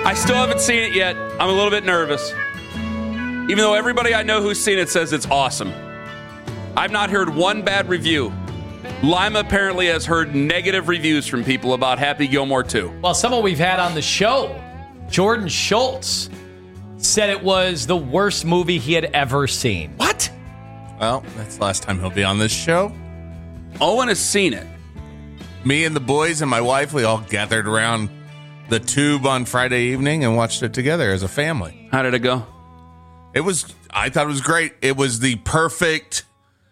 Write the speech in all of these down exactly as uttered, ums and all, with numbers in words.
I still haven't seen it yet. I'm a little bit nervous. Even though everybody I know who's seen it says it's awesome. I've not heard one bad review. Lima apparently has heard negative reviews from people about Happy Gilmore two. Well, someone we've had on the show, Jordan Schultz, said it was the worst movie he had ever seen. What? Well, that's the last time he'll be on this show. Owen has seen it. Me and the boys and my wife, we all gathered around the tube on Friday evening and watched it together as a family. How did it go? It was, I thought it was great. It was the perfect,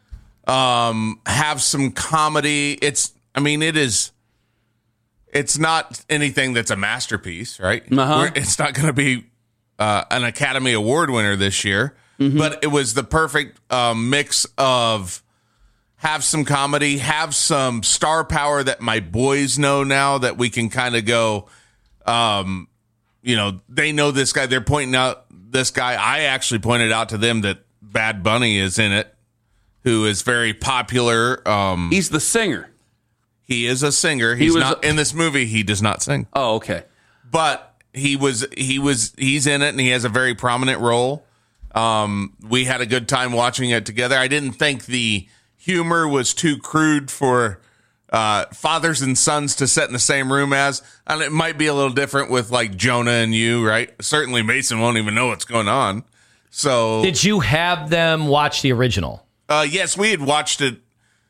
um, have some comedy. It's, I mean, it is, it's not anything that's a masterpiece, right? Uh-huh. We're- It's not going to be uh, an Academy Award winner this year, mm-hmm. but it was the perfect um, mix of have some comedy, have some star power that my boys know now that we can kind of go, um, you know, they know this guy. They're pointing out this guy. I actually pointed out to them that Bad Bunny is in it, who is very popular. Um, He's the singer. he is a singer. He's He was- not in this movie. He does not sing, Oh, okay. but he was, he was, he's in it and he has a very prominent role. Um, we had a good time watching it together. I didn't think the humor was too crude for uh, fathers and sons to sit in the same room as, and it might be a little different with like Jonah and you, right? Certainly Mason won't even know what's going on. So Did you have them watch the original? uh, yes, we had watched it.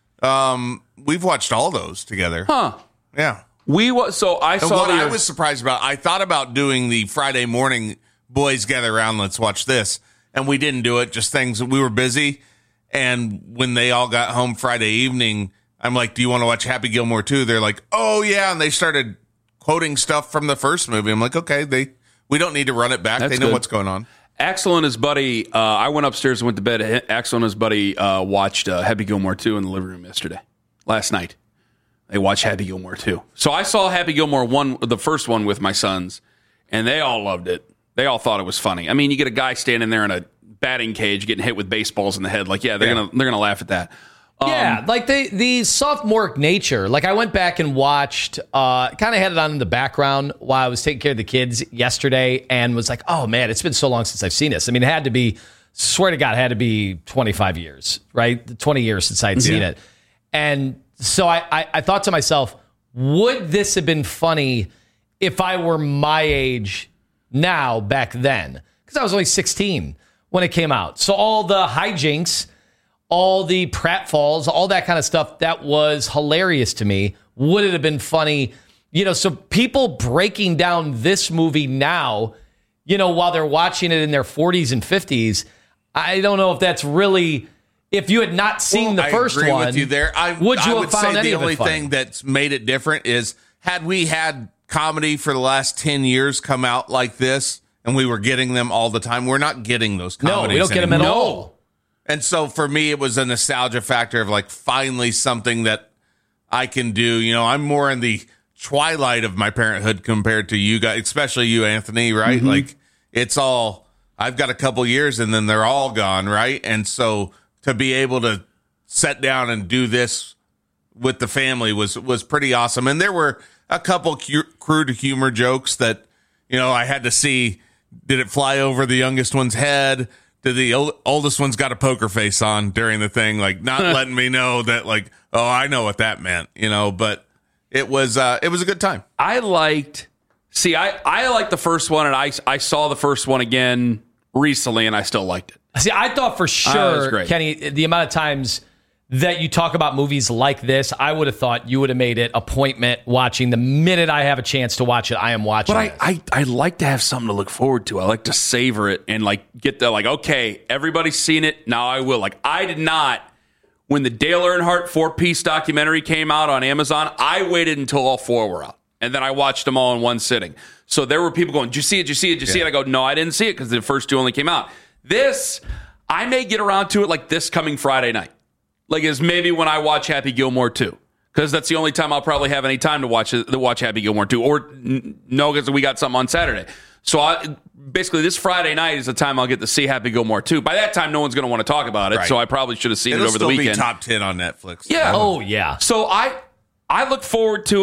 Um, we've watched all those together. Huh. Yeah. We wa- so I And saw what the I was surprised about, I thought about doing the Friday morning boys gather around, let's watch this. And we didn't do it, just things, we were busy. And when they all got home Friday evening, I'm like, do you want to watch Happy Gilmore two? They're like, oh yeah. And they started quoting stuff from the first movie. I'm like, okay, they, we don't need to run it back. That's they know good. what's going on. Axel and his buddy, uh, I went upstairs and went to bed. Axel and his buddy uh, watched uh, Happy Gilmore two in the living room yesterday, last night. They watched Happy Gilmore two. So I saw Happy Gilmore one, the first one with my sons, and they all loved it. They all thought it was funny. I mean, you get a guy standing there in a batting cage getting hit with baseballs in the head. Like, yeah, they're Yeah. gonna they're gonna laugh at that. Um, Yeah, like the the sophomoric nature. Like I went back and watched, uh, kind of had it on in the background while I was taking care of the kids yesterday, and was like, oh man, it's been so long since I've seen this. I mean, it had to be, swear to God, it had to be twenty-five years, right? twenty years since I'd seen Yeah. it. And so I, I, I thought to myself, would this have been funny if I were my age now back then? Because I was only sixteen when it came out. So all the hijinks, all the pratfalls, all that kind of stuff, that was hilarious to me. Would it have been funny? You know, so people breaking down this movie now, you know, while they're watching it in their forties and fifties, I don't know if that's really, if you had not seen Well, the first I agree one, with you there. I, would you I have would found say any the of it only funny? thing that's made it different is had we had comedy for the last ten years come out like this and we were getting them all the time, we're not getting those No, comedies we don't get them at anymore. all. And so for me, it was a nostalgia factor of like finally something that I can do. You know, I'm more in the twilight of my parenthood compared to you guys, especially you, Anthony, right? Mm-hmm. Like it's all, I've got a couple years and then they're all gone, right? And so to be able to sit down and do this with the family was, was pretty awesome. And there were a couple cu- crude humor jokes that, you know, I had to see, did it fly over the youngest one's head? Did the old, oldest one's got a poker face on during the thing, like not letting me know that, like, oh, I know what that meant, you know, but it was, uh, it was a good time. I liked. See, I I liked the first one, and I I saw the first one again recently, and I still liked it. See, I thought for was sure, great. Kenny, the amount of times that you talk about movies like this, I would have thought you would have made it appointment watching. The minute I have a chance to watch it, I am watching But I, it. I, I like to have something to look forward to. I like to savor it and like get the like, okay, everybody's seen it. Now I will. Like I did not, when the Dale Earnhardt four-piece documentary came out on Amazon, I waited until all four were out. And then I watched them all in one sitting. So there were people going, did you see it? Did you see it? Did you yeah. see it? I go, no, I didn't see it because the first two only came out. This, I may get around to it like this coming Friday night. Like is maybe when I watch Happy Gilmore two, because that's the only time I'll probably have any time to watch to watch Happy Gilmore two, or n- no, because we got something on Saturday. So I, basically, this Friday night is the time I'll get to see Happy Gilmore two. By that time, no one's going to want to talk about it, right. So I probably should have seen It'll it over the still weekend. Be top ten on Netflix. Yeah. Oh yeah. So I I look forward to it.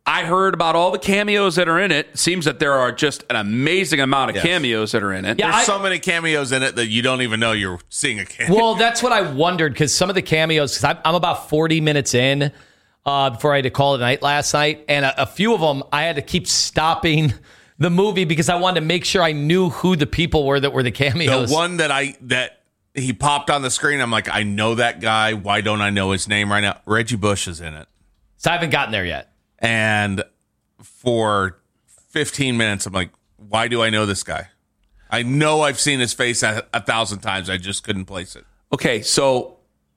I heard about all the cameos that are in it. Seems that there are just an amazing amount of Yes. cameos that are in it. Yeah, There's I- so many cameos in it that you don't even know you're seeing a cameo. Well, that's what I wondered because some of the cameos, because I'm, I'm about forty minutes in uh, before I had to call it a night last night, and a, a few of them I had to keep stopping the movie because I wanted to make sure I knew who the people were that were the cameos. The one that I that he popped on the screen, I'm like, I know that guy. Why don't I know his name right now? Reggie Bush is in it, So I haven't gotten there yet. and for fifteen minutes, I'm like, why do I know this guy? I know I've seen his face a, a thousand times. I just couldn't place it. Okay, so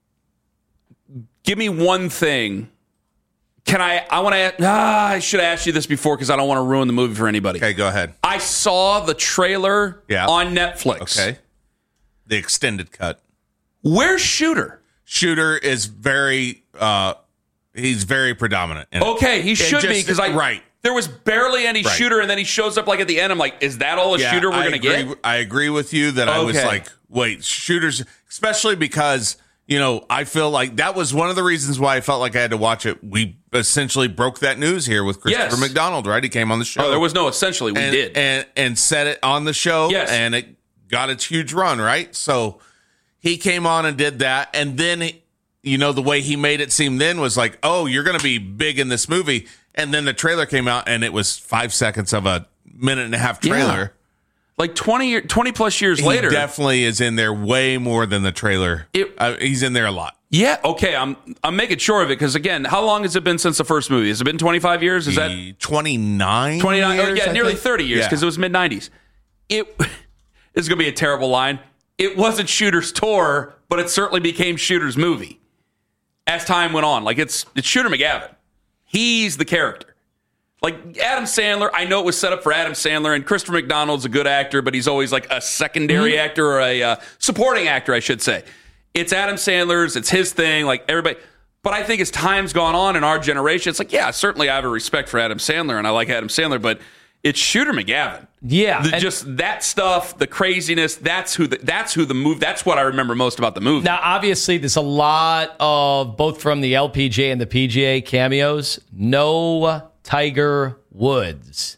give me one thing. Can I? I want to. Ah, I should have asked you this before because I don't want to ruin the movie for anybody. Okay, go ahead. I saw the trailer Yeah. on Netflix. Okay, the extended cut. Where's Shooter? Shooter is very, uh, he's very predominant. in it. Okay, he should just- be because I right. There was barely any Right. Shooter, and then he shows up like at the end. I'm like, is that all the Yeah, Shooter we're I gonna agree, get? I agree with you that I was Okay. like, wait, Shooters, especially because, you know, I feel like that was one of the reasons why I felt like I had to watch it. We essentially broke that news here with Christopher Yes. McDonald, right? He came on the show. Oh, there was no essentially. We and, did. And, and said it on the show. Yes. And it got its huge run, right? So he came on and did that. And then, he- you know, the way he made it seem then was like, oh, you're going to be big in this movie. And then the trailer came out and it was five seconds of a minute and a half trailer. like twenty, year, twenty plus years He later. definitely is in there way more than the trailer. It- uh, he's in there a lot. yeah. Okay. I'm. I'm making sure of it because again, how long has it been since the first movie? Has it been twenty-five years? Is that twenty-nine? twenty-nine? years, yeah, I nearly think? thirty years Yeah. because it was mid nineties. It this is gonna be a terrible line. It wasn't Shooter's tour, but it certainly became Shooter's movie as time went on. Like it's it's Shooter McGavin. He's the character. Like Adam Sandler, I know it was set up for Adam Sandler, and Christopher McDonald's a good actor, but he's always like a secondary Mm-hmm. actor or a uh, supporting actor, I should say. It's Adam Sandler's, it's his thing, like everybody. But I think as time's gone on in our generation, it's like, yeah, certainly I have a respect for Adam Sandler, and I like Adam Sandler, but it's Shooter McGavin. Yeah, The- and- just that stuff, the craziness. That's who. The, that's who the move. That's what I remember most about the movie. Now, obviously, there's a lot of both from the L P G A and the P G A cameos. No Tiger Woods.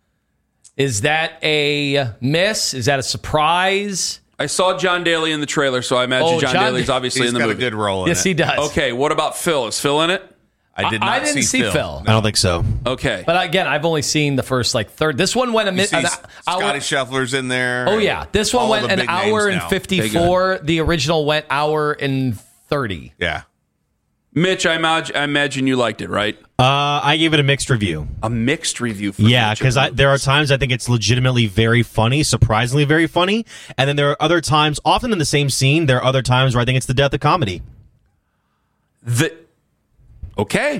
Is that a miss? Is that a surprise? I saw John Daly in the trailer, so I imagine Oh, John, John- Daly's obviously He's in the got movie. a good role in Yes, it. he does. Okay, what about Phil? Is Phil in it? I did not I didn't see Phil. Phil. I don't think so. Okay. But again, I've only seen the first like third. This one went a You minute. see Scotty Scheffler's in there. Oh yeah, this one All went the an big hour names and now. fifty-four. The original went hour and thirty. Yeah. Mitch, I imagine, I imagine you liked it, right? Uh, I gave it a mixed review. A mixed review. For Yeah, Mitch. because there are times I think it's legitimately very funny, surprisingly very funny, and then there are other times, often in the same scene, there are other times where I think it's the death of comedy. The, okay.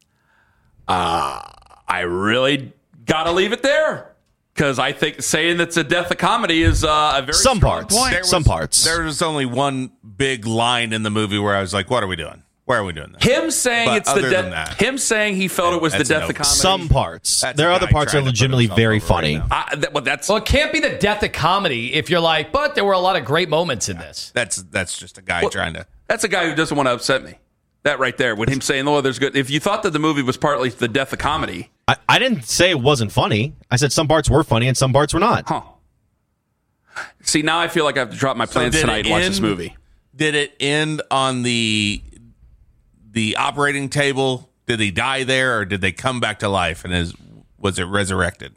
Uh, I really got to leave it there because I think saying that's a death of comedy is uh, a very Some strong parts. point. There Some was- parts. There was only one big line in the movie where I was like, what are we doing? Why are we doing this? Him saying But it's the other than death. that- Him saying he felt it was the That's a death no. of comedy. Some parts. That's there a are other guy parts that trying are to put legitimately himself very over right funny. now. I, that, well, that's Well, it can't be the death of comedy if you're like, but there were a lot of great moments in this. That's that's just a guy trying to. that's a guy who doesn't want to upset me. That right there, with him saying, "Oh, there's good." If you thought that the movie was partly the death of comedy, I, I didn't say it wasn't funny. I said some parts were funny and some parts were not. huh? See, now I feel like I have to drop my plans did tonight it and watch this end- movie. Did it end on the the operating table? Did he die there, or did they come back to life? And is was it resurrected?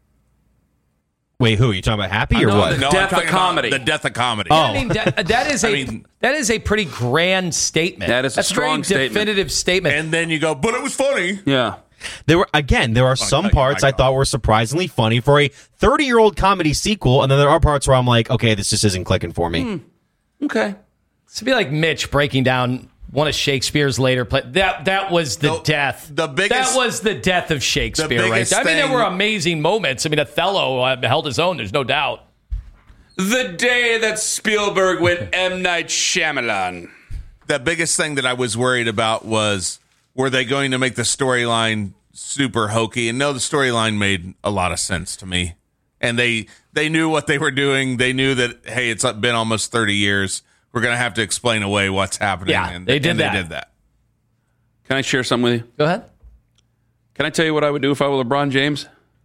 Wait, who? Are you talking about Happy or know what? that- No, Death I'm of talking about comedy. The death of comedy. Oh. I mean, that, that is a I mean- that is a pretty grand statement. That is a That's strong very statement. definitive statement. And then you go, but it was funny. Yeah. There were again, there are some cut your parts mic I thought were surprisingly funny for a thirty-year-old comedy sequel, and then there are parts where I'm like, okay, this just isn't clicking for me. Okay. To be like Mitch breaking down one of Shakespeare's later play. That that was the The- death. the biggest- that was the death of Shakespeare, right? biggest there. I mean, there thing- were amazing moments. I mean, Othello uh, held his own. There's no doubt. The day that Spielberg went M. Night Shyamalan. The biggest thing that I was worried about was, were they going to make the storyline super hokey? And no, the storyline made a lot of sense to me. And they they knew what they were doing. They knew that, hey, it's been almost thirty years. We're going to have to explain away what's happening. Yeah, and they did and that. They did that. Can I share something with you? Go ahead. Can I tell you what I would do if I were LeBron James?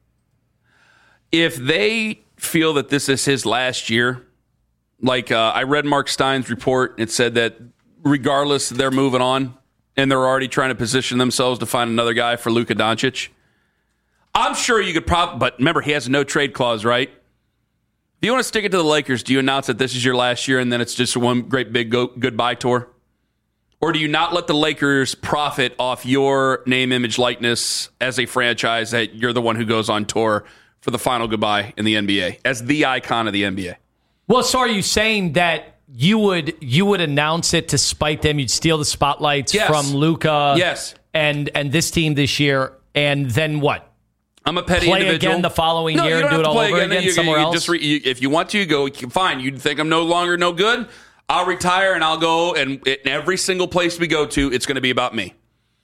If they feel that this is his last year, like uh, I read Mark Stein's report, it said that regardless, they're moving on and they're already trying to position themselves to find another guy for Luka Doncic. I'm sure you could probably, but remember, he has a no trade clause, right? If you want to stick it to the Lakers, do you announce that this is your last year and then it's just one great big go- goodbye tour? Or do you not let the Lakers profit off your name, image, likeness as a franchise that you're the one who goes on tour for the final goodbye in the N B A as the icon of the N B A? Well, so are you saying that you would you would announce it to spite them? You'd steal the spotlights yes. from Luka, yes, and and this team this year, and then what? I'm a petty play individual. again the following no, year and do it all over again, again you, somewhere you else? Just re, you, if you want to, you go, fine. You think I'm no longer no good? I'll retire and I'll go, and in every single place we go to, it's going to be about me.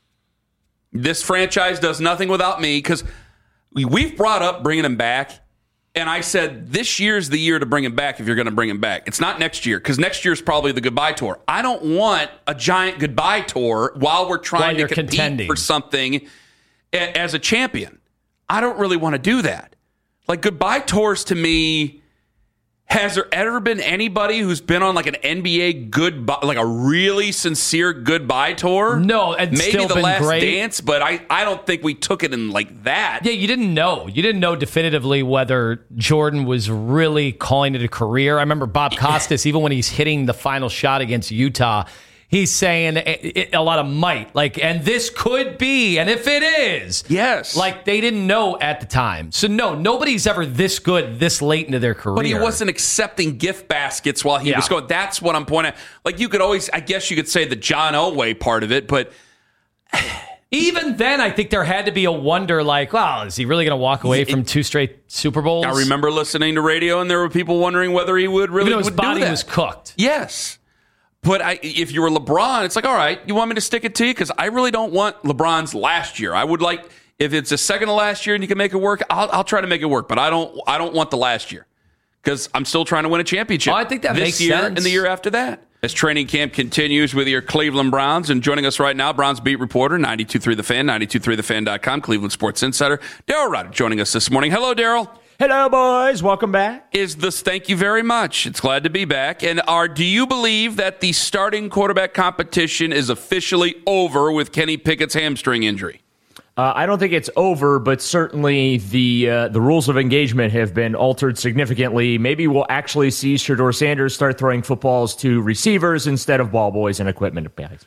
This franchise does nothing without me because we've brought up bringing him back, and I said this year's the year to bring him back if you're going to bring him back. It's not next year because next year's probably the goodbye tour. I don't want a giant goodbye tour while we're trying while to compete contending. for something a, as a champion. I don't really want to do that. Like, goodbye tours to me, has there ever been anybody who's been on like an N B A goodbye, like a really sincere goodbye tour? No, it's maybe still the been Last great. Dance, but I, I don't think we took it in like that. Yeah, you didn't know. You didn't know definitively whether Jordan was really calling it a career. I remember Bob Costas, even when he's hitting the final shot against Utah, he's saying a lot of might, like, and this could be, and if it is, yes, like they didn't know at the time. So no, nobody's ever this good this late into their career. But he wasn't accepting gift baskets while he yeah. was going. That's what I'm pointing at. Like, you could always, I guess you could say the John Elway part of it, but even then, I think there had to be a wonder, like, wow, is he really going to walk away from two straight Super Bowls? I remember listening to radio, and there were people wondering whether he would really Even though his would body do that. was cooked. Yes. But I, if you were LeBron, it's like, all right, you want me to stick it to you? Because I really don't want LeBron's last year. I would like, if it's a second to last year and you can make it work, I'll, I'll try to make it work. But I don't I don't want the last year because I'm still trying to win a championship. Oh, I think that this makes year sense. and the year after that. As training camp continues with your Cleveland Browns, and joining us right now, Browns beat reporter, ninety-two point three The Fan, ninety-two point three the fan dot com, Cleveland Sports Insider, Daryl Rutter joining us this morning. Hello, Daryl. Hello, boys. Welcome back. Is this? Thank you very much. It's glad to be back. And are do you believe that the starting quarterback competition is officially over with Kenny Pickett's hamstring injury? Uh, I don't think it's over, but certainly the uh, the rules of engagement have been altered significantly. Maybe we'll actually see Shedeur Sanders start throwing footballs to receivers instead of ball boys and equipment bags.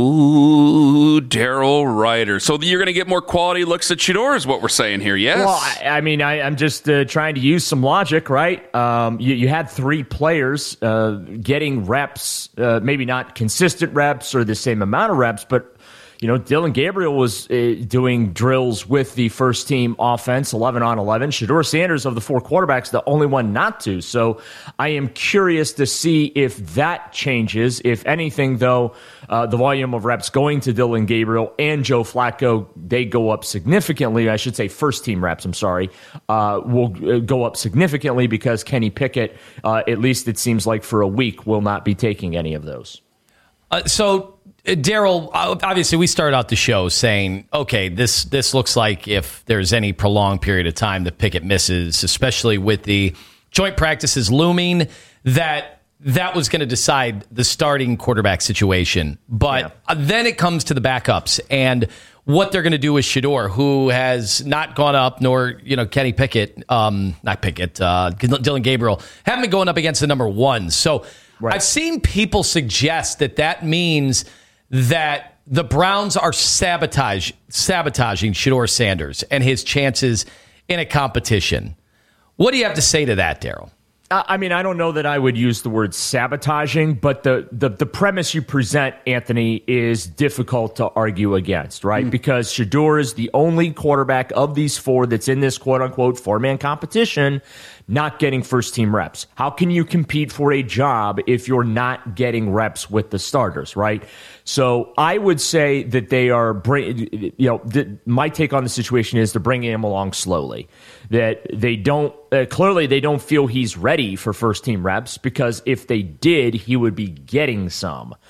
Ooh, Daryl Rutter. So you're going to get more quality looks at Shedeur is what we're saying here, yes? Well, I, I mean, I, I'm just uh, trying to use some logic, right? Um, you, you had three players uh, getting reps, uh, maybe not consistent reps or the same amount of reps, but you know, Dillon Gabriel was uh, doing drills with the first team offense, eleven on eleven. Shedeur Sanders, of the four quarterbacks, the only one not to. So I am curious to see if that changes. If anything, though, uh, the volume of reps going to Dillon Gabriel and Joe Flacco, they go up significantly. I should say first team reps, I'm sorry, uh, will go up significantly because Kenny Pickett, uh, at least it seems like for a week, will not be taking any of those. Uh, so... Daryl, obviously, we started out the show saying, okay, this this looks like if there's any prolonged period of time that Pickett misses, especially with the joint practices looming, that that was going to decide the starting quarterback situation. But yeah. then it comes to the backups and what they're going to do with Shedeur, who has not gone up, nor, you know, Kenny Pickett, um, not Pickett, uh, Dillon Gabriel, haven't been going up against the number one. So right. I've seen people suggest that that means that the Browns are sabotage, sabotaging Shedeur Sanders and his chances in a competition. What do you have to say to that, Daryl? I mean, I don't know that I would use the word sabotaging, but the, the, the premise you present, Anthony, is difficult to argue against, right? Mm. Because Shedeur is the only quarterback of these four that's in this quote-unquote four-man competition not getting first-team reps. How can you compete for a job if you're not getting reps with the starters, right? So I would say that they are, bring, you know, the, my take on the situation is they're bringing him along slowly. That they don't, uh, clearly they don't feel he's ready for first-team reps because if they did, he would be getting some.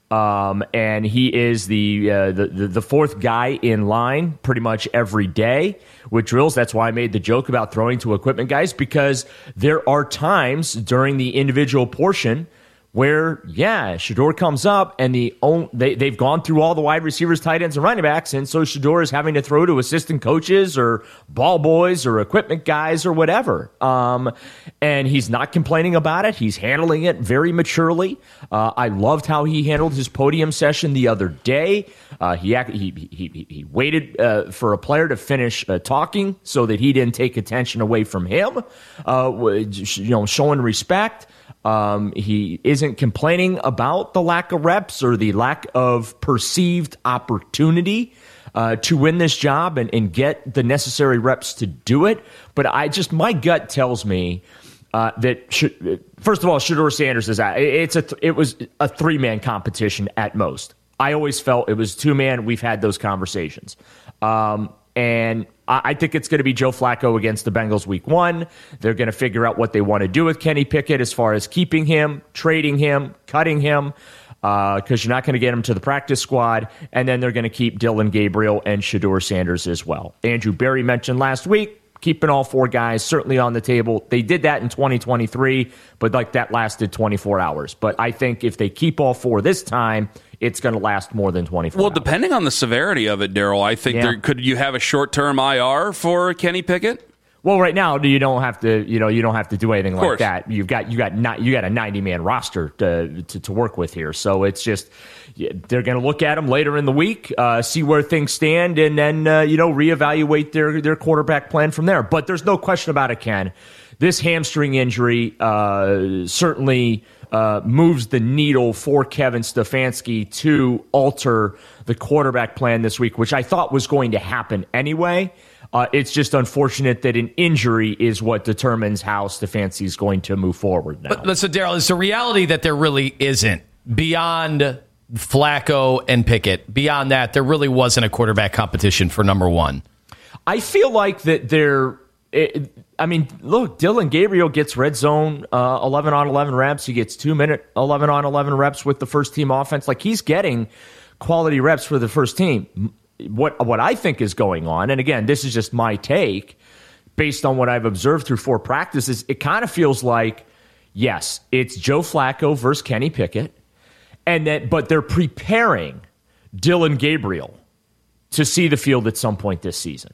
Um, and he is the, uh, the, the the fourth guy in line pretty much every day with drills. That's why I made the joke about throwing to equipment guys, because there are times during the individual portion where, yeah, Shedeur comes up and the own, they, they've gone through all the wide receivers, tight ends, and running backs, and so Shedeur is having to throw to assistant coaches or ball boys or equipment guys or whatever. Um, and he's not complaining about it. He's handling it very maturely. Uh, I loved how he handled his podium session the other day. Uh, he, he, he, he waited uh, for a player to finish uh, talking so that he didn't take attention away from him, uh, you know, showing respect. Um, he isn't complaining about the lack of reps or the lack of perceived opportunity uh, to win this job and, and get the necessary reps to do it. But I just, my gut tells me uh, that, should, first of all, Shedeur Sanders is out. It's a, it was a three-man competition at most. I always felt it was two-man. We've had those conversations. Um, and I think it's going to be Joe Flacco against the Bengals week one. They're going to figure out what they want to do with Kenny Pickett as far as keeping him, trading him, cutting him, because uh, you're not going to get him to the practice squad. And then they're going to keep Dillon Gabriel and Shedeur Sanders as well. Andrew Berry mentioned last week, keeping all four guys certainly on the table. They did that in twenty twenty-three, but like that lasted twenty-four hours. But I think if they keep all four this time, it's going to last more than twenty-four Well, hours. Depending on the severity of it, Daryl, I think Yeah. there could you have a short-term I R for Kenny Pickett? Well, right now you don't have to, you know, you don't have to do anything like course. that. You've got you got not you got a ninety man roster to, to to work with here, so it's just they're going to look at them later in the week, uh, see where things stand, and then uh, you know reevaluate their their quarterback plan from there. But there's no question about it, Ken. This hamstring injury uh, certainly uh, moves the needle for Kevin Stefanski to alter the quarterback plan this week, which I thought was going to happen anyway. Uh, it's just unfortunate that an injury is what determines how Stefanski is going to move forward now. But, but so, Daryl, it's a reality that there really isn't. Beyond Flacco and Pickett, beyond that, there really wasn't a quarterback competition for number one. I feel like that there... It, I mean, look, Dillon Gabriel gets red zone uh, eleven on eleven reps. He gets two-minute eleven on eleven reps with the first-team offense. Like, he's getting quality reps for the first team. What what I think is going on, and again, this is just my take, based on what I've observed through four practices, it kind of feels like, yes, it's Joe Flacco versus Kenny Pickett, and that, but they're preparing Dillon Gabriel to see the field at some point this season.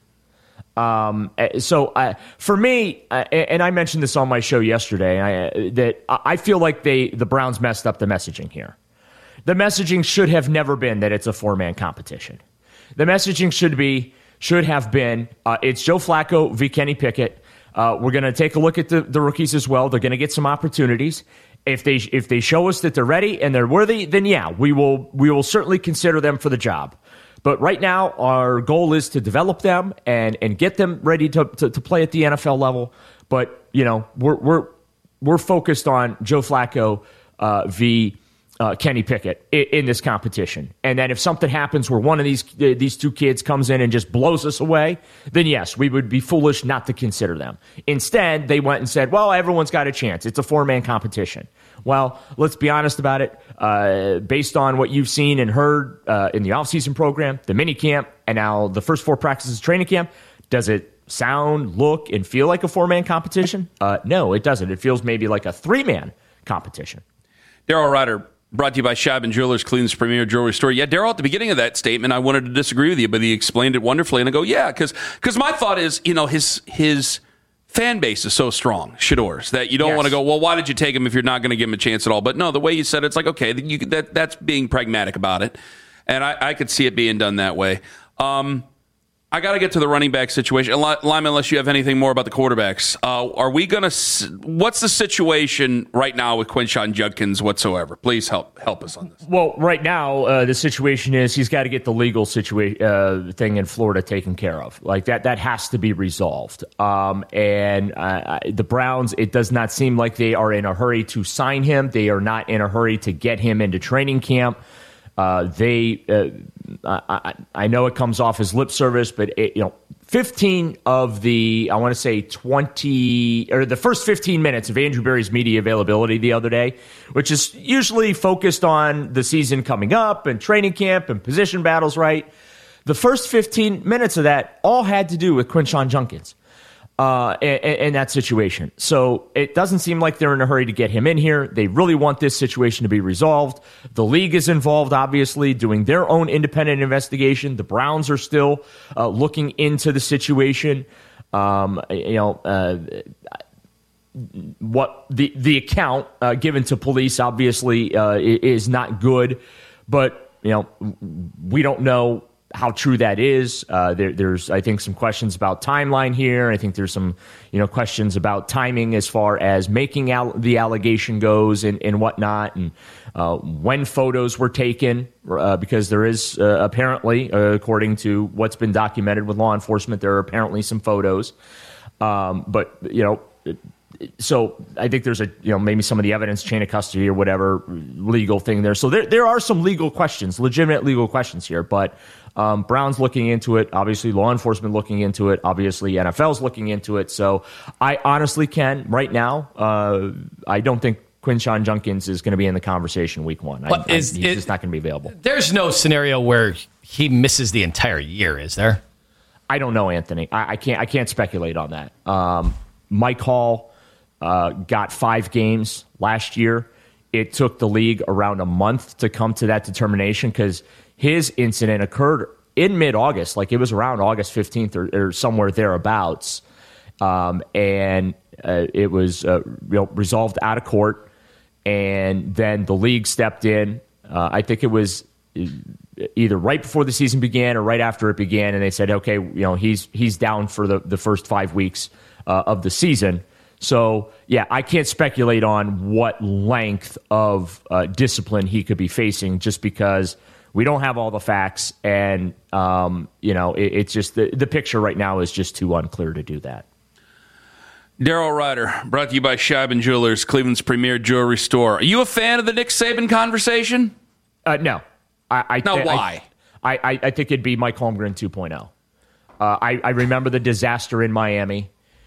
Um, so uh, for me, uh, and I mentioned this on my show yesterday, I, that I feel like they the Browns messed up the messaging here. The messaging should have never been that it's a four-man competition. The messaging should be should have been uh, it's Joe Flacco v. Kenny Pickett. Uh, we're going to take a look at the, the rookies as well. They're going to get some opportunities. If they if they show us that they're ready and they're worthy, then yeah, we will we will certainly consider them for the job. But right now, our goal is to develop them and, and get them ready to, to, to play at the N F L level. But you know, we're we're we're focused on Joe Flacco uh, v. Uh, Kenny Pickett in, in this competition. And then if something happens where one of these uh, these two kids comes in and just blows us away, then yes, we would be foolish not to consider them. Instead, they went and said, well, everyone's got a chance. It's a four-man competition. Well, let's be honest about it. Uh, based on what you've seen and heard uh, in the offseason program, the mini camp, and now the first four practices training camp, does it sound, look, and feel like a four-man competition? Uh, no, it doesn't. It feels maybe like a three-man competition. Daryl Ryder, brought to you by Shabin Jewelers, Cleveland's premier jewelry store. Yeah, Daryl, at the beginning of that statement, I wanted to disagree with you, but he explained it wonderfully. And I go, yeah, because because my thought is, you know, his his fan base is so strong, Shedeur's, that you don't Yes. want to go, well, why did you take him if you're not going to give him a chance at all? But no, the way you said it, it's like, okay, you, that that's being pragmatic about it. And I, I could see it being done that way. Um, I got to get to the running back situation. Lyman, unless you have anything more about the quarterbacks, uh, are we going to? What's the situation right now with Quinshon Judkins whatsoever? Please help help us on this. Well, right now uh, the situation is he's got to get the legal situation uh, thing in Florida taken care of. Like that, that has to be resolved. Um, and uh, the Browns, it does not seem like they are in a hurry to sign him. They are not in a hurry to get him into training camp. Uh, they, uh, I, I know it comes off as lip service, but it, you know, fifteen of the, I want to say twenty, or the first fifteen minutes of Andrew Berry's media availability the other day, which is usually focused on the season coming up and training camp and position battles, right? The first fifteen minutes of that all had to do with Quinshon Judkins uh, in, in that situation. So it doesn't seem like they're in a hurry to get him in here. They really want this situation to be resolved. The league is involved, obviously, doing their own independent investigation. The Browns are still uh, looking into the situation. Um, you know, uh, what the the account uh, given to police obviously uh, is not good, but you know, we don't know how true that is. Uh, there, there's, I think, some questions about timeline here. I think there's some, you know, questions about timing as far as making al- the allegation goes and, and whatnot, and uh, when photos were taken, uh, because there is uh, apparently, uh, according to what's been documented with law enforcement, there are apparently some photos. Um, but, you know, it, So I think there's a, you know, maybe some of the evidence, chain of custody or whatever legal thing there. So there there are some legal questions, legitimate legal questions here. But um, Brown's looking into it. Obviously, law enforcement looking into it. Obviously, N F L's looking into it. So I honestly can, right now, uh, I don't think Quinshon Judkins is going to be in the conversation week one. I, is, I, he's it, just not going to be available. There's no scenario where he misses the entire year, is there? I don't know, Anthony. I, I can't I can't speculate on that. Um, Mike Hall Uh, got five games last year. It took the league around a month to come to that determination because his incident occurred in mid-August, like it was around August fifteenth or, or somewhere thereabouts. Um, and uh, it was uh, you know, resolved out of court. And then the league stepped in. Uh, I think it was either right before the season began or right after it began. And they said, okay, you know, he's he's down for the, the first five weeks uh, of the season. So, yeah, I can't speculate on what length of uh, discipline he could be facing just because we don't have all the facts. And, um, you know, it, it's just the, the picture right now is just too unclear to do that. Daryl Ryder, brought to you by Scheibin Jewelers, Cleveland's premier jewelry store. Are you a fan of the Nick Saban conversation? Uh, no. I, I Now, th- why? I, I, I think it'd be Mike Holmgren two point oh. Uh, I, I remember the disaster in Miami.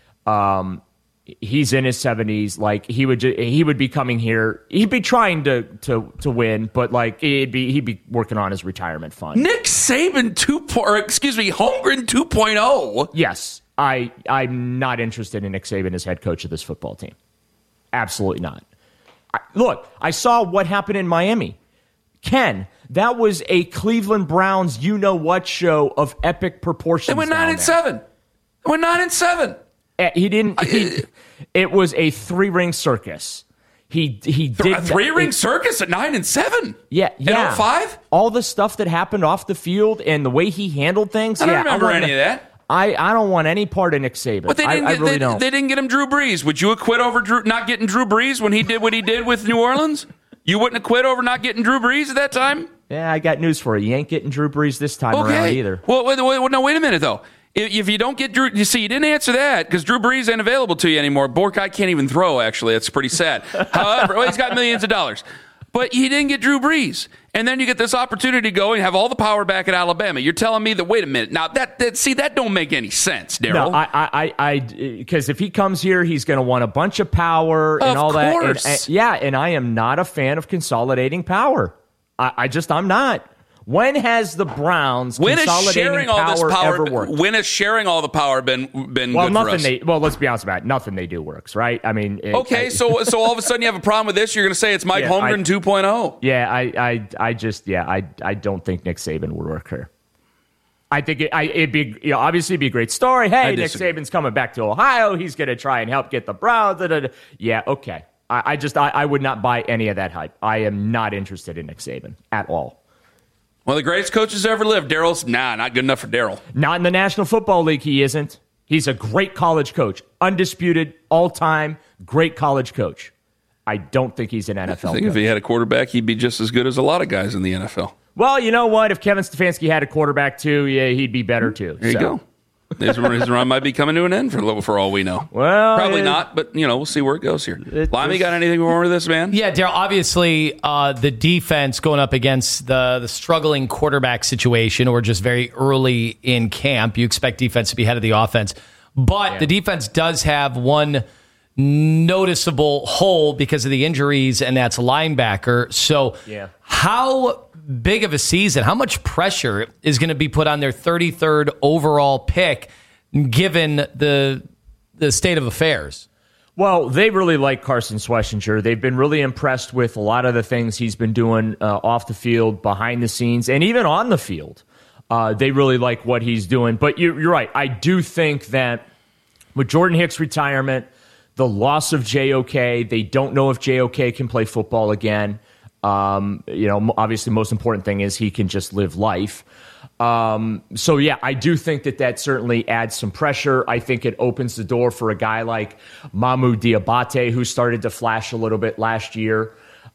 Um He's in his seventies. Like he would, ju- he would be coming here. He'd be trying to to to win, but like he'd be he'd be working on his retirement fund. Nick Saban two, or excuse me, Holmgren two point oh. Yes, I I'm not interested in Nick Saban as head coach of this football team. Absolutely not. I, look, I saw what happened in Miami. Ken, that was a Cleveland Browns you know what show of epic proportions. They went nine and seven. They went nine and seven. He didn't. He, it was a three ring circus. He he did a three ring it, circus at nine and seven. Yeah, yeah. In oh five. All the stuff that happened off the field and the way he handled things. I don't yeah, remember I any of that. I, I don't want any part of Nick Saban. But they didn't I, get, I really they, don't. They didn't get him Drew Brees. Would you have quit over Drew, not getting Drew Brees when he did what he did with New Orleans? You wouldn't have quit over not getting Drew Brees at that time? Yeah, I got news for you. You ain't getting Drew Brees this time okay. around either. Well, wait, wait, no, wait a minute though. If, if you don't get Drew, you see, you didn't answer that because Drew Brees ain't available to you anymore. Borkai can't even throw. Actually, that's pretty sad. However, well, he's got millions of dollars, but he didn't get Drew Brees. And then you get this opportunity to go and have all the power back at Alabama. You're telling me that, wait a minute. Now, that, that see, that don't make any sense, Daryl. No, I, I, I, because if he comes here, he's going to want a bunch of power and of all course. that. And, and, yeah, and I am not a fan of consolidating power. I, I just, I'm not. When has the Browns when consolidating is sharing power, all this power ever worked? When has sharing all the power been been well, good nothing for us? They, well, let's be honest about it. Nothing they do works, right? I mean, it, okay, I, so so all of a sudden you have a problem with this. You're going to say it's Mike yeah, Holmgren I, two point oh. Yeah, I, I, I just, yeah, I, I don't think Nick Saban would work here. I think it, I, it'd be, you know, obviously it'd be a great story. Hey, Nick Saban's coming back to Ohio. He's going to try and help get the Browns. Da, da, da. Yeah, okay. I, I just, I, I would not buy any of that hype. I am not interested in Nick Saban at all. One of the greatest coaches ever lived. Daryl's, nah, not good enough for Daryl. Not in the National Football League, he isn't. He's a great college coach. Undisputed, all-time, great college coach. I don't think he's an N F L I think coach. if he had a quarterback, he'd be just as good as a lot of guys in the N F L. Well, you know what? If Kevin Stefanski had a quarterback too, yeah, he'd be better too. There you so. go. His, his run might be coming to an end for for all we know. Well, probably it, not, but you know we'll see where it goes here. It, Limey, got anything more with this, man? Yeah, Daryl. Obviously, uh, the defense going up against the the struggling quarterback situation, or just very early in camp, you expect defense to be ahead of the offense, but yeah. the defense does have one noticeable hole because of the injuries, and that's linebacker. So, yeah. how big of a season, how much pressure is going to be put on their thirty-third overall pick given the the state of affairs? Well, they really like Carson Schlesinger. They've been really impressed with a lot of the things he's been doing uh, off the field, behind the scenes, and even on the field. Uh, they really like what he's doing. But you're, you're right. I do think that with Jordan Hicks' retirement, the loss of J O K, they don't know if J O K can play football again. Um, you know, obviously, the most important thing is he can just live life. Um, so, yeah, I do think that that certainly adds some pressure. I think it opens the door for a guy like Mamu Diabate, who started to flash a little bit last year.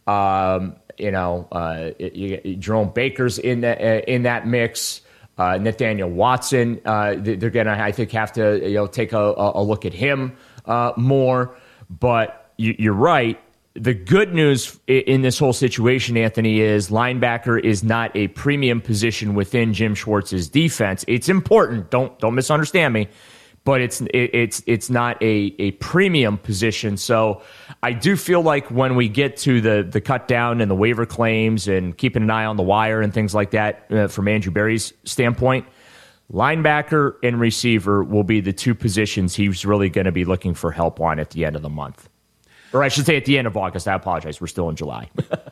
Um, you know, uh, you, you, Jerome Baker's in that, uh, in that mix. Uh, Nathaniel Watson, uh, they're going to, I think, have to you know take a, a look at him uh, more. But you, you're right. The good news in this whole situation, Anthony, is linebacker is not a premium position within Jim Schwartz's defense. It's important. Don't don't misunderstand me, but it's it, it's it's not a, a premium position. So I do feel like when we get to the the cut down and the waiver claims and keeping an eye on the wire and things like that uh, from Andrew Berry's standpoint, linebacker and receiver will be the two positions he's really going to be looking for help on at the end of the month. Or I should say at the end of August. I apologize. We're still in July.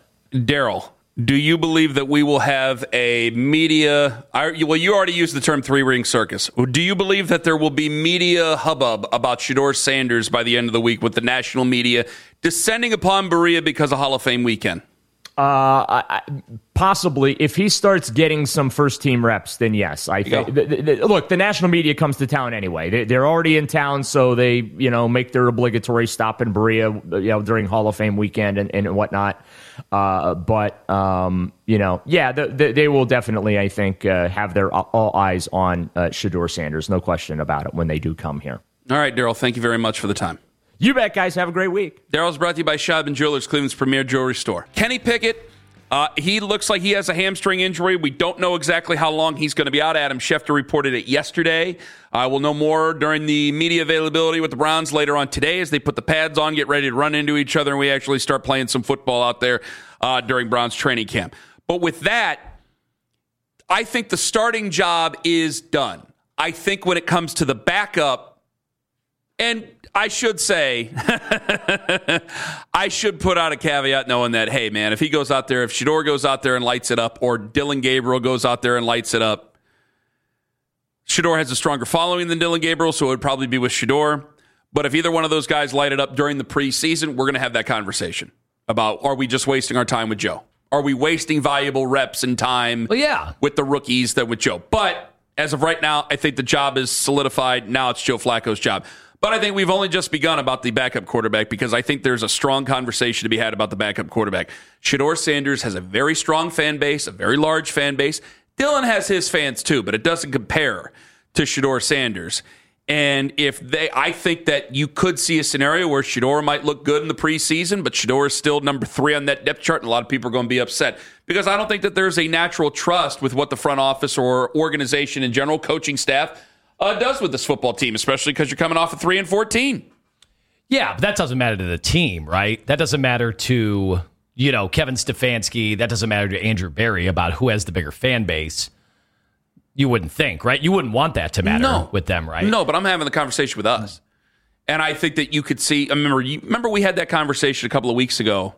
Daryl, do you believe that we will have a media... Well, you already used the term three-ring circus. Do you believe that there will be media hubbub about Shedeur Sanders by the end of the week with the national media descending upon Berea because of Hall of Fame weekend? Uh, I, I, possibly. If he starts getting some first-team reps, then yes. I think. The, the, the, look, the national media comes to town anyway. They, they're already in town, so they, you know, make their obligatory stop in Berea, you know, during Hall of Fame weekend and, and whatnot. Uh, but um, you know, yeah, the, the, they will definitely, I think, uh, have their all eyes on uh, Shedeur Sanders. No question about it when they do come here. All right, Daryl. Thank you very much for the time. You bet, guys. Have a great week. Daryl's brought to you by Scheibman Jewelers, Cleveland's premier jewelry store. Kenny Pickett, uh, he looks like he has a hamstring injury. We don't know exactly how long he's going to be out. Adam Schefter reported it yesterday. Uh, we'll know more during the media availability with the Browns later on today as they put the pads on, get ready to run into each other, and we actually start playing some football out there uh, during Browns training camp. But with that, I think the starting job is done. I think when it comes to the backup, and I should say, I should put out a caveat knowing that, hey, man, if he goes out there, if Shedeur goes out there and lights it up, or Dillon Gabriel goes out there and lights it up, Shedeur has a stronger following than Dillon Gabriel, so it would probably be with Shedeur. But if either one of those guys light it up during the preseason, we're going to have that conversation about, are we just wasting our time with Joe? Are we wasting valuable reps and time well, yeah. with the rookies than with Joe? But as of right now, I think the job is solidified. Now it's Joe Flacco's job. But I think we've only just begun about the backup quarterback because I think there's a strong conversation to be had about the backup quarterback. Shedeur Sanders has a very strong fan base, a very large fan base. Dillon has his fans too, but it doesn't compare to Shedeur Sanders. And if they, I think that you could see a scenario where Shedeur might look good in the preseason, but Shedeur is still number three on that depth chart, and a lot of people are going to be upset because I don't think that there's a natural trust with what the front office or organization in general, coaching staff, Uh, does with this football team, especially because you're coming off of three and fourteen. Yeah, but that doesn't matter to the team, right? That doesn't matter to, you know, Kevin Stefanski. That doesn't matter to Andrew Berry about who has the bigger fan base. You wouldn't think, right? You wouldn't want that to matter no. with them, right? No, but I'm having the conversation with us. And I think that you could see, I remember, you, remember we had that conversation a couple of weeks ago.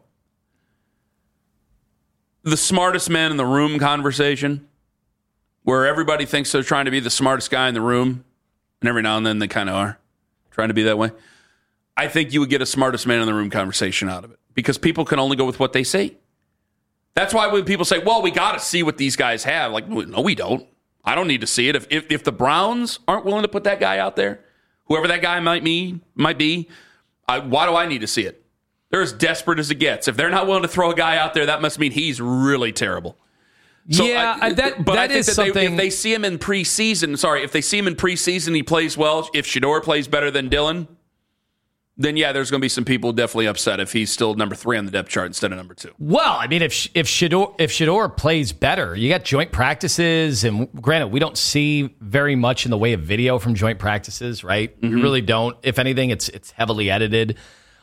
The smartest man in the room conversation, where everybody thinks they're trying to be the smartest guy in the room, and every now and then they kind of are trying to be that way. I think you would get a smartest man in the room conversation out of it because people can only go with what they see. That's why when people say, well, we got to see what these guys have, like, no, we don't. I don't need to see it. If, if if the Browns aren't willing to put that guy out there, whoever that guy might be, might be, I, why do I need to see it? They're as desperate as it gets. If they're not willing to throw a guy out there, that must mean he's really terrible. So yeah, I, that but that I think is that something. They, if they see him in preseason, sorry, if they see him in preseason, he plays well. If Shedeur plays better than Dillon, then yeah, there's going to be some people definitely upset if he's still number three on the depth chart instead of number two. Well, I mean, if if Shedeur, if Shedeur plays better, you got joint practices, and granted, we don't see very much in the way of video from joint practices, right? Mm-hmm. You really don't. If anything, it's it's heavily edited.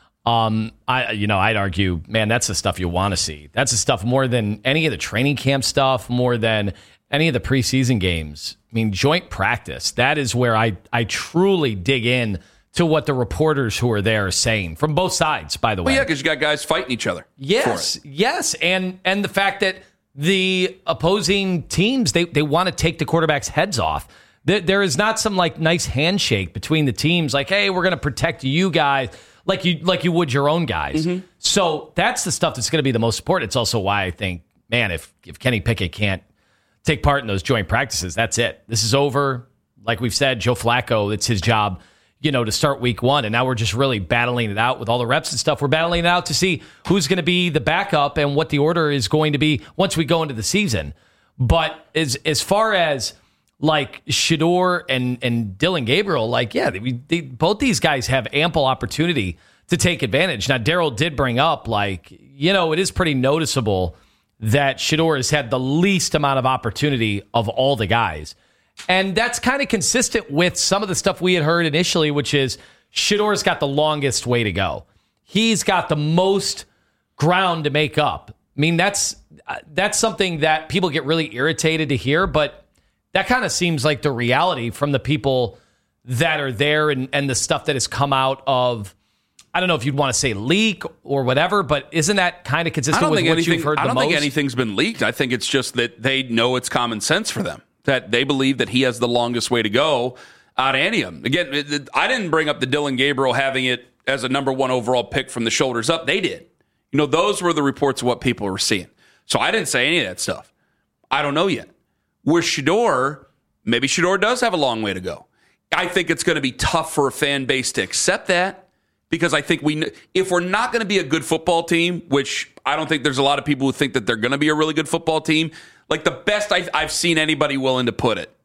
Um, I you know, I'd argue, man, that's the stuff you want to see. That's the stuff more than any of the training camp stuff, more than any of the preseason games. I mean, joint practice. That is where I I truly dig in to what the reporters who are there are saying from both sides, by the way. Well, yeah, because you got guys fighting each other. Yes, yes. And and the fact that the opposing teams, they, they want to take the quarterback's heads off. There, there is not some like nice handshake between the teams like, hey, we're going to protect you guys like you like you would your own guys. Mm-hmm. So that's the stuff that's going to be the most important. It's also why I think, man, if, if Kenny Pickett can't take part in those joint practices, that's it. This is over. Like we've said, Joe Flacco, it's his job, you know, to start week one. And now we're just really battling it out with all the reps and stuff. We're battling it out to see who's going to be the backup and what the order is going to be once we go into the season. But as as far as like Shedeur and, and Dillon Gabriel, like, yeah, they, they, both these guys have ample opportunity to take advantage. Now, Daryl did bring up, like, you know, it is pretty noticeable that Shedeur has had the least amount of opportunity of all the guys. And that's kind of consistent with some of the stuff we had heard initially, which is Shedeur's got the longest way to go. He's got the most ground to make up. I mean, that's that's something that people get really irritated to hear, but that kind of seems like the reality from the people that are there and, and the stuff that has come out of, I don't know if you'd want to say leak or whatever, but isn't that kind of consistent with what anything, you've heard the most? I don't most? think anything's been leaked. I think it's just that they know it's common sense for them, that they believe that he has the longest way to go out of any of them. Again, I didn't bring up the Dillon Gabriel having it as a number one overall pick from the shoulders up. They did. You know, those were the reports of what people were seeing. So I didn't say any of that stuff. I don't know yet. With Shedeur, maybe Shedeur does have a long way to go. I think it's going to be tough for a fan base to accept that because I think we, if we're not going to be a good football team, which I don't think there's a lot of people who think that they're going to be a really good football team, like the best I've, I've seen anybody willing to put it,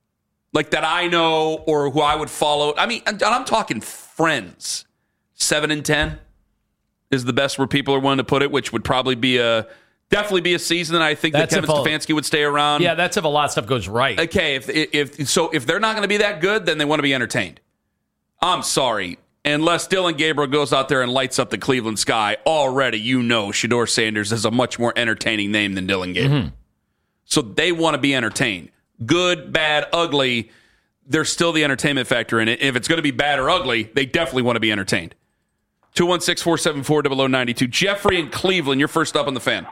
like that I know or who I would follow. I mean, and I'm talking friends. Seven and ten is the best where people are willing to put it, which would probably be a definitely be a season that I think That's that Kevin if a, Stefanski would stay around. Yeah, that's if a lot of stuff goes right. Okay, if if so, if they're not going to be that good, then they want to be entertained. I'm sorry. Unless Dillon Gabriel goes out there and lights up the Cleveland sky, already you know Shedeur Sanders is a much more entertaining name than Dillon Gabriel. Mm-hmm. So they want to be entertained. Good, bad, ugly, there's still the entertainment factor in it. If it's going to be bad or ugly, they definitely want to be entertained. two one six, four seven four, zero zero nine two. Jeffrey in Cleveland, you're first up on the Fan.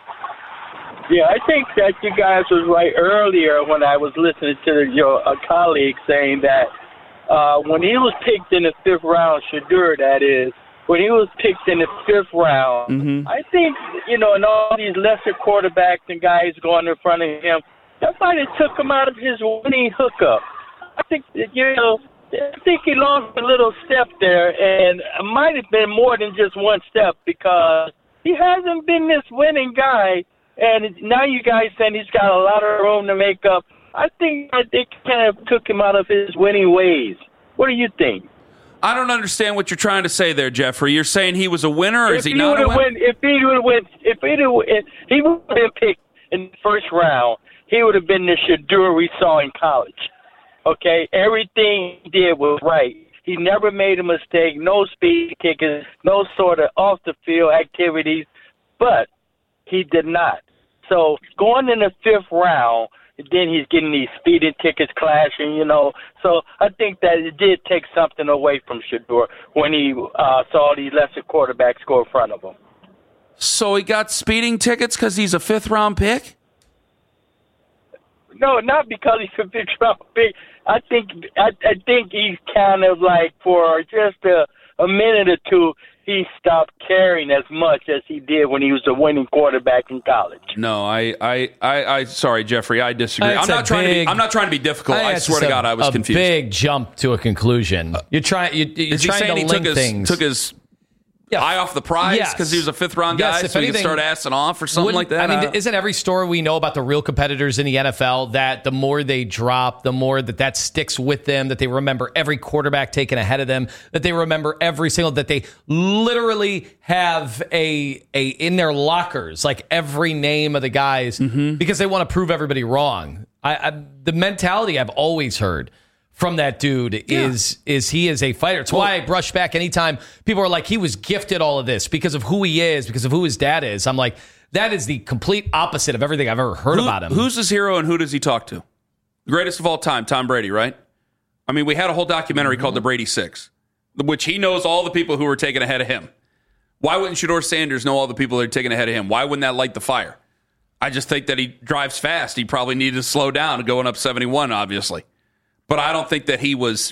Yeah, I think that you guys was right earlier when I was listening to your uh, colleague saying that uh, when he was picked in the fifth round, Shedeur, that is, when he was picked in the fifth round, mm-hmm. I think, you know, and all these lesser quarterbacks and guys going in front of him, that might have took him out of his winning hookup. I think, you know, I think he lost a little step there, and it might have been more than just one step because he hasn't been this winning guy. And now you guys saying he's got a lot of room to make up. I think it kind of took him out of his winning ways. What do you think? I don't understand what you're trying to say there, Jeffrey. You're saying he was a winner, or if is he, he not a winner? Win, if he would have went, if he would if he would have been picked in the first round, he would have been the Shedeur we saw in college. Okay, everything he did was right. He never made a mistake. No speed kickers, no sort of off the field activities, but he did not. So going in the fifth round, then he's getting these speeding tickets clashing, you know. So I think that it did take something away from Shedeur when he uh, saw these lesser quarterbacks go in front of him. So he got speeding tickets because he's a fifth-round pick? No, not because he's a fifth-round pick. I think I, I think he's kind of like for just a, a minute or two, he stopped caring as much as he did when he was a winning quarterback in college. No, I, I, I, I sorry, Jeffrey, I disagree. It's I'm not trying big, to be. I'm not trying to be difficult. I, I swear to God, I was a confused. A big jump to a conclusion. You're trying. You, you're Is he trying saying to he link took his, things. took his Yeah. Eye off the prize Yes. because he was a fifth round Yes, guy, if so anything, he can start assing off or something like that. I mean, isn't every story we know about the real competitors in the N F L that the more they drop, the more that that sticks with them, that they remember every quarterback taken ahead of them, that they remember every single, that they literally have a a in their lockers, like every name of the guys, Mm-hmm. because they want to prove everybody wrong. I, I the mentality I've always heard from that dude is is he is a fighter. It's why I brush back anytime people are like, he was gifted all of this because of who he is, because of who his dad is. I'm like, that is the complete opposite of everything I've ever heard Who- about him. Who's his hero and who does he talk to? The greatest of all time, Tom Brady, right? I mean, we had a whole documentary Mm-hmm. called The Brady Six, which he knows all the people who were taken ahead of him. Why wouldn't Shedeur Sanders know all the people that are taken ahead of him? Why wouldn't that light the fire? I just think that he drives fast. He probably needed to slow down going up seventy-one, obviously. But I don't think that he was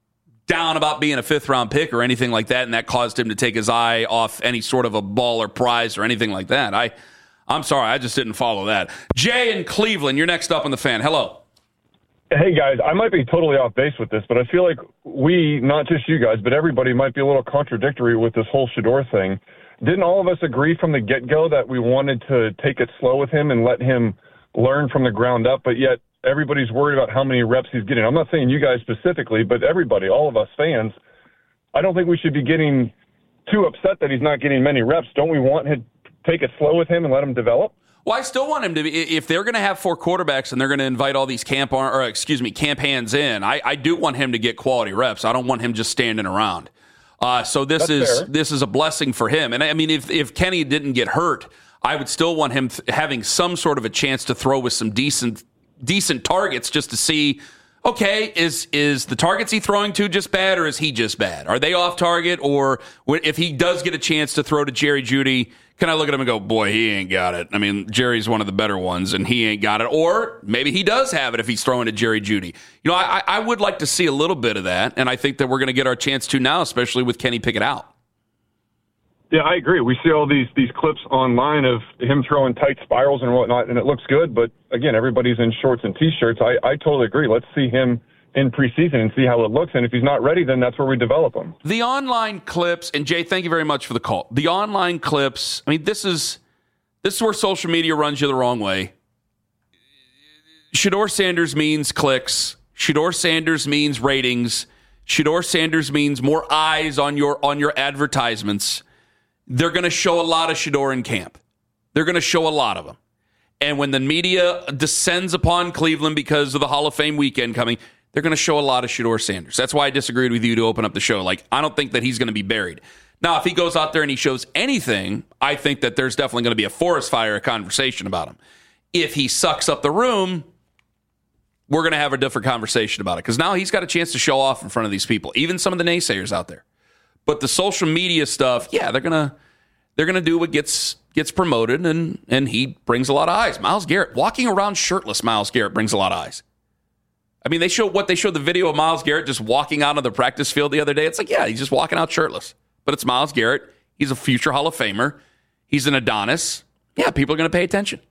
down about being a fifth round pick or anything like that, and that caused him to take his eye off any sort of a ball or prize or anything like that. I, I'm sorry, I just didn't follow that. Jay in Cleveland, you're next up on the Fan. Hello. Hey, guys, I might be totally off base with this, but I feel like we, not just you guys, but everybody might be a little contradictory with this whole Shedeur thing. Didn't all of us agree from the get-go that we wanted to take it slow with him and let him learn from the ground up, but yet everybody's worried about how many reps he's getting? I'm not saying you guys specifically, but everybody, all of us fans, I don't think we should be getting too upset that he's not getting many reps. Don't we want to take it slow with him and let him develop? Well, I still want him to be, if they're going to have four quarterbacks and they're going to invite all these camp, or excuse me, camp hands in, I, I do want him to get quality reps. I don't want him just standing around. Uh, so this That's is fair. this is a blessing for him. And I mean, if if Kenny didn't get hurt, I would still want him th- having some sort of a chance to throw with some decent decent targets just to see, okay, is is the targets he throwing to just bad, or is he just bad? Are they off target? Or if he does get a chance to throw to Jerry Jeudy, can I look at him and go, boy, he ain't got it? I mean, Jerry's one of the better ones, and he ain't got it. Or maybe he does have it if he's throwing to Jerry Jeudy. You know, I, I would like to see a little bit of that, and I think that we're going to get our chance to now, especially with Kenny Pickett out. Yeah, I agree. We see all these these clips online of him throwing tight spirals and whatnot, and it looks good. But again, everybody's in shorts and T-shirts. I, I totally agree. Let's see him in preseason and see how it looks. And if he's not ready, then that's where we develop him. The online clips, and Jay, thank you very much for the call. The online clips, I mean, this is this is where social media runs you the wrong way. Shedeur Sanders means clicks. Shedeur Sanders means ratings. Shedeur Sanders means more eyes on your on your advertisements. They're going to show a lot of Shedeur in camp. They're going to show a lot of them. And when the media descends upon Cleveland because of the Hall of Fame weekend coming, they're going to show a lot of Shedeur Sanders. That's why I disagreed with you to open up the show. Like, I don't think that he's going to be buried. Now, if he goes out there and he shows anything, I think that there's definitely going to be a forest fire conversation about him. If he sucks up the room, we're going to have a different conversation about it. Because now he's got a chance to show off in front of these people, even some of the naysayers out there. But the social media stuff, yeah, they're gonna they're gonna do what gets gets promoted, and and he brings a lot of eyes. Myles Garrett walking around shirtless. Myles Garrett brings a lot of eyes. I mean, they show what they showed the video of Myles Garrett just walking out of the practice field the other day. It's like, yeah, he's just walking out shirtless, but it's Myles Garrett. He's a future Hall of Famer. He's an Adonis. Yeah, people are gonna pay attention.